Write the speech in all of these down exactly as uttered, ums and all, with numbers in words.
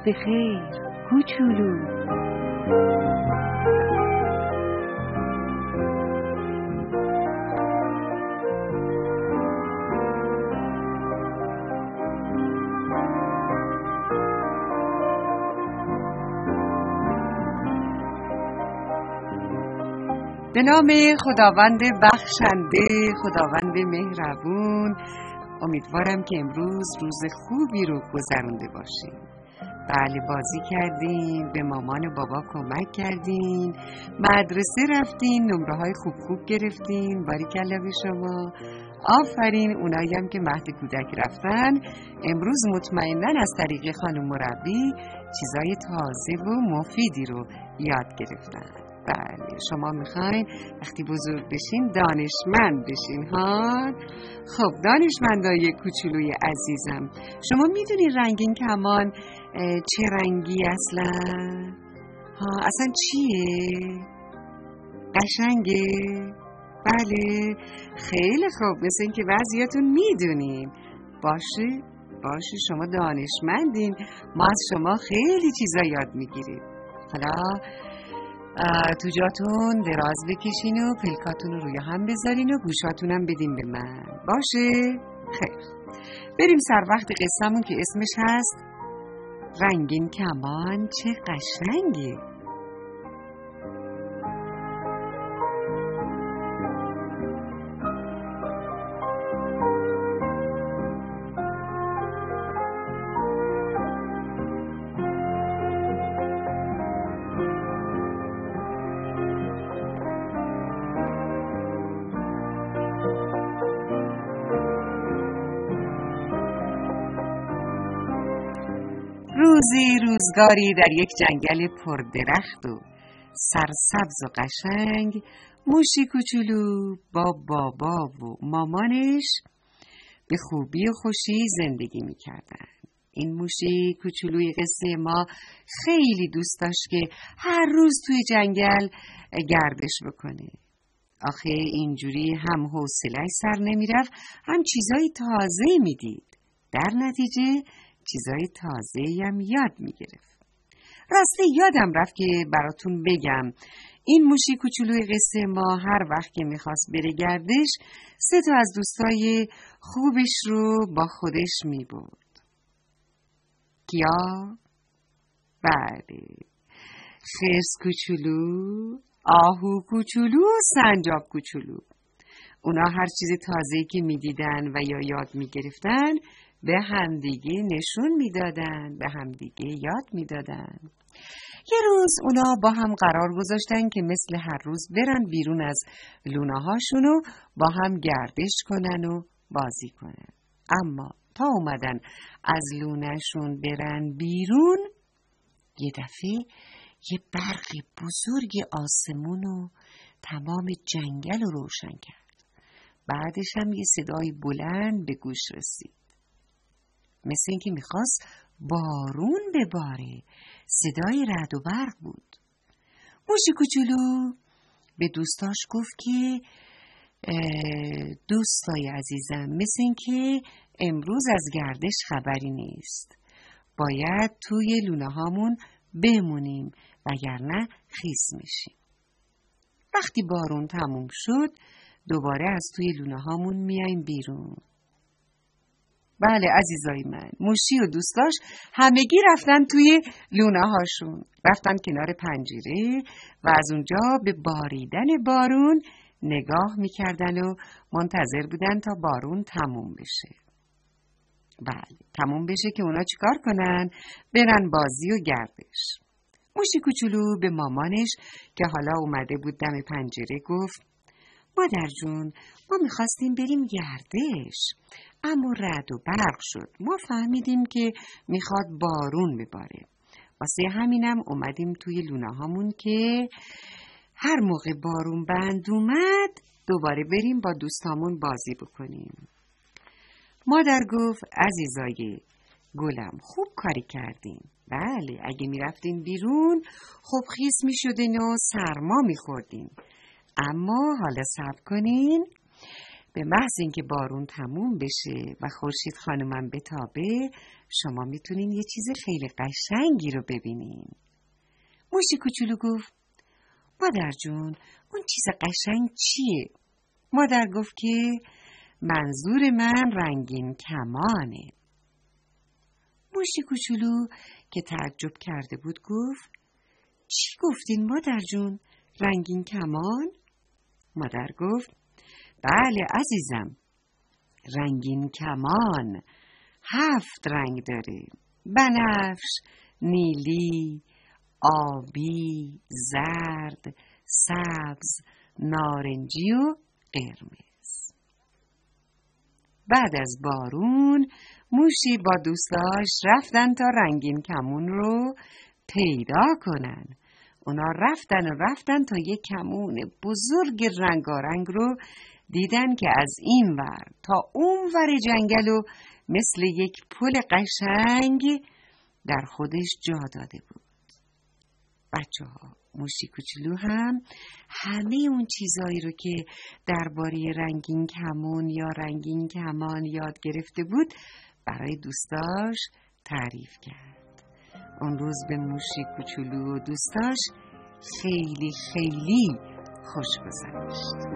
به خیر کوچولو. به نام خداوند بخشنده، خداوند مهربون. امیدوارم که امروز روز خوبی رو گذرونده باشیم. بله، بازی کردین، به مامان و بابا کمک کردین، مدرسه رفتین، نمره های خوب خوب گرفتین. باریکلا به شما. آفرین. اونایی هم که مهد کودک رفتن امروز مطمئنن از طریق خانم مربی چیزای تازه و مفیدی رو یاد گرفتن. بله، شما میخواین وقتی بزرگ بشین دانشمند بشین ها. خب دانشمندای کوچولوی عزیزم، شما میدونی رنگین کمان چه رنگی اصلا؟ ها اصلا چیه؟ قشنگه؟ بله، خیلی خوب. مثل این که بعضیاتون میدونین. باشه باشه، شما دانشمندین، ما از شما خیلی چیزا یاد میگیریم. حالا تو جاتون دراز بکشین و پلکاتون رو روی هم بذارین و گوشاتونم بدین به من. باشه؟ خیر، بریم سر وقت قصه‌مون که اسمش هست رنگین کمان چه قشنگه. روزی روزگاری در یک جنگل پردرخت و سرسبز و قشنگ، موشی کوچولو با بابا و مامانش به خوبی و خوشی زندگی میکردن. این موشی کوچولوی قصه ما خیلی دوست داشت که هر روز توی جنگل گردش بکنه. آخه اینجوری هم حوصله‌اش سر نمیرفت، هم چیزای تازه میدید. در نتیجه چیزای تازه‌ای هم یاد میگرفت. راسته یادم رفت که براتون بگم، این موشی کوچولوی قصه ما هر وقت که میخواست بره گردش سه تا از دوستای خوبش رو با خودش میبرد. کیا؟ بله، خرس کوچولو، آهو کوچولو و سنجاب کوچولو. اونا هر چیز تازه‌ای که میدیدن و یا یاد میگرفتن به همدیگه نشون میدادن، به همدیگه یاد میدادن. یه روز اونا با هم قرار گذاشتن که مثل هر روز برن بیرون از لونه‌هاشون و با هم گردش کنن و بازی کنن. اما تا اومدن از لونه‌شون برن بیرون، یه دفعه یه برق بزرگ آسمون و تمام جنگل رو روشن کرد. بعدش هم یه صدای بلند به گوش رسید، مثل این که میخواست بارون بباره. صدای رعد و برق بود. موشی کوچولو به دوستاش گفت که دوستای عزیزم، مثل این که امروز از گردش خبری نیست. باید توی لونه هامون بمونیم وگرنه خیس میشیم. وقتی بارون تموم شد دوباره از توی لونه هامون میایم بیرون. بله عزیزای من، موشی و دوستاش همگی رفتن توی لونه هاشون، رفتن کنار پنجره و از اونجا به باریدن بارون نگاه میکردن و منتظر بودن تا بارون تموم بشه. بله، تموم بشه که اونا چیکار کنن؟ برن بازی و گردش. موشی کوچولو به مامانش که حالا اومده بود دم پنجره گفت مادر جون، ما میخواستیم بریم گردش، اما رعد و برق شد. ما فهمیدیم که میخواد بارون بباره. واسه همینم اومدیم توی لونه هامون که هر موقع بارون بند اومد دوباره بریم با دوستامون بازی بکنیم. مادر گفت عزیزای گلم، خوب کاری کردین. بله، اگه میرفتین بیرون خوب خیس میشدین و سرما میخوردین، اما حالا صبر کنین، به محض اینکه بارون تموم بشه و خورشید خانمم بتابه شما میتونین یه چیز خیلی قشنگی رو ببینین. موشی کوچولو گفت مادر جون اون چیز قشنگ چیه؟ مادر گفت که منظور من رنگین کمانه. موشی کوچولو که تعجب کرده بود گفت چی گفتین مادر جون؟ رنگین کمان؟ مادر گفت بله عزیزم، رنگین کمان هفت رنگ داره: بنفش، نیلی، آبی، زرد، سبز، نارنجی و قرمز. بعد از بارون موشی با دوستاش رفتن تا رنگین کمون رو پیدا کنن. اونا رفتن و رفتن تا یک کمون بزرگ رنگارنگ رو دیدن که از این ور تا اون ور جنگل و مثل یک پل قشنگ در خودش جا داده بود. بچه ها، موشی کوچولو هم همه اون چیزایی رو که درباره رنگین کمون یا رنگین کمان یاد گرفته بود برای دوستاش تعریف کرد. اون روز به موشی کوچولو و دوستاش خیلی خیلی خوش گذشت.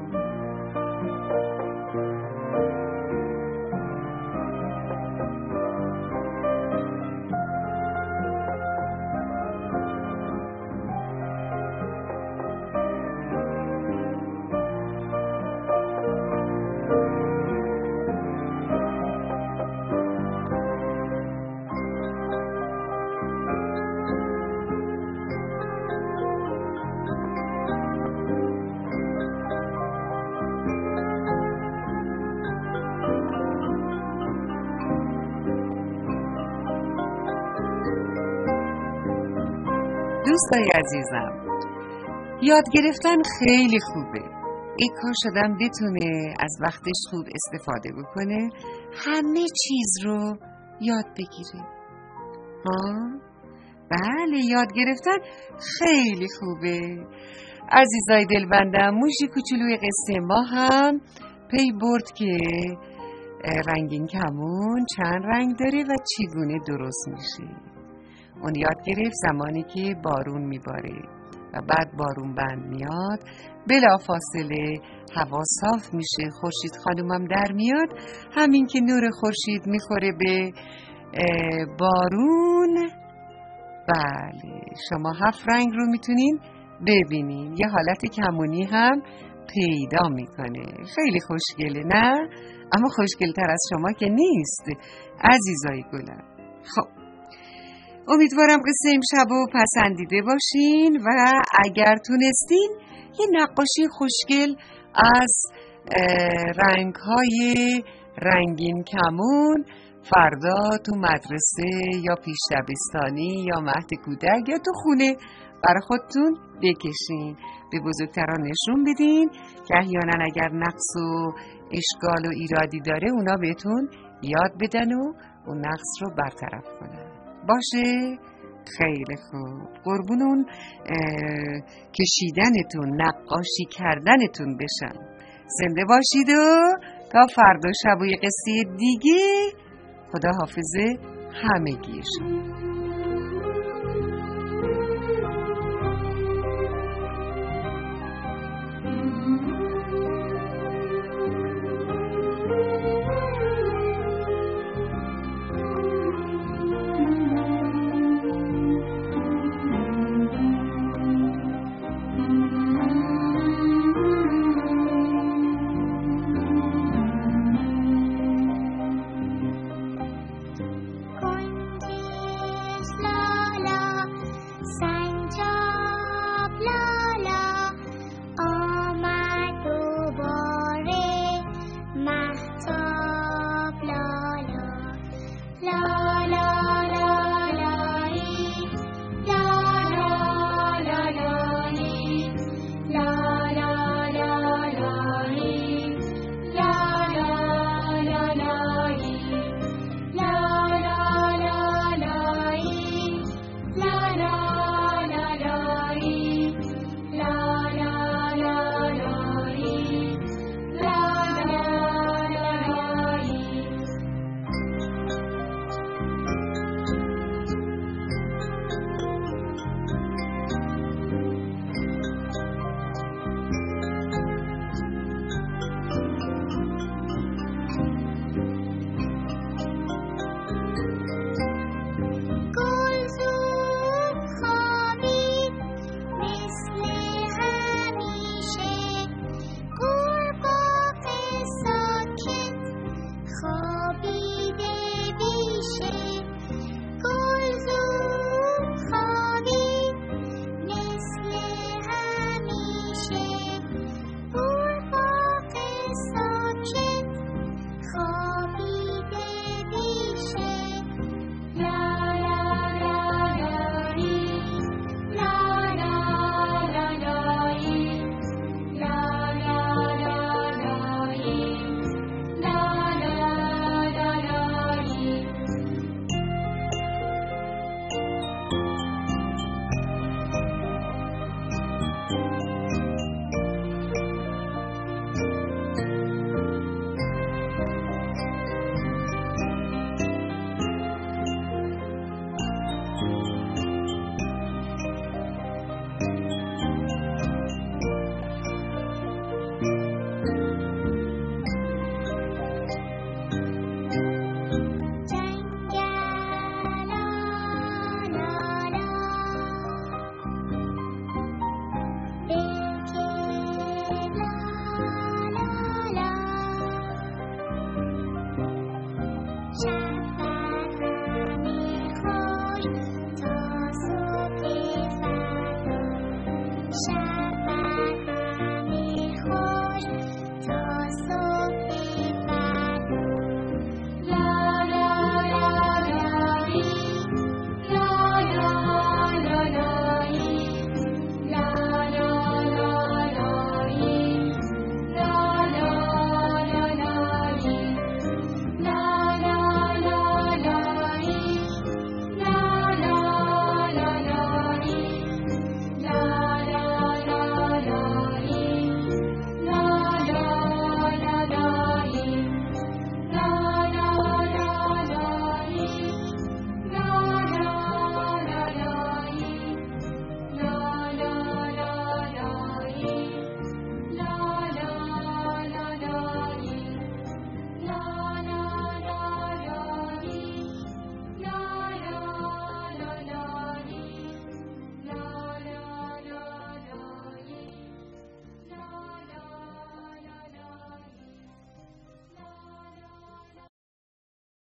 دوستای عزیزم، یاد گرفتن خیلی خوبه. ای کاش آدم بتونه از وقتش خوب استفاده بکنه، همه چیز رو یاد بگیره. ها؟ بله، یاد گرفتن خیلی خوبه. عزیزای دلبندم، موشی کوچولوی قصه ما هم پی برد که رنگین کمون چند رنگ داره و چگونه درست میشه. اون یاد گرفت زمانی که بارون میباره و بعد بارون بند میاد بلا فاصله هوا صاف میشه، خورشید خانومم در میاد. همین که نور خورشید میخوره به بارون، بله شما هفت رنگ رو میتونین ببینین. یه حالت کمونی هم پیدا میکنه. خیلی خوشگله نه؟ اما خوشگلتر از شما که نیست عزیزای گلم. خب امیدوارم قصه امشب رو پسندیده باشین و اگر تونستین یه نقاشی خوشگل از رنگ‌های رنگین کمون فردا تو مدرسه یا پیش دبستانی یا مهد کودک یا تو خونه برای خودتون بکشین، به بزرگتران نشون بدین که احیانا اگر نقص و اشکال و ایرادی داره اونا بهتون یاد بدن و اون نقص رو برطرف کنن. باشه؟ خیلی خوب. قربون اون کشیدنتون، نقاشی کردنتون بشم. زنده باشید و تا فردا شب و یه قصه دیگه. خدا حافظ همگی شما. شب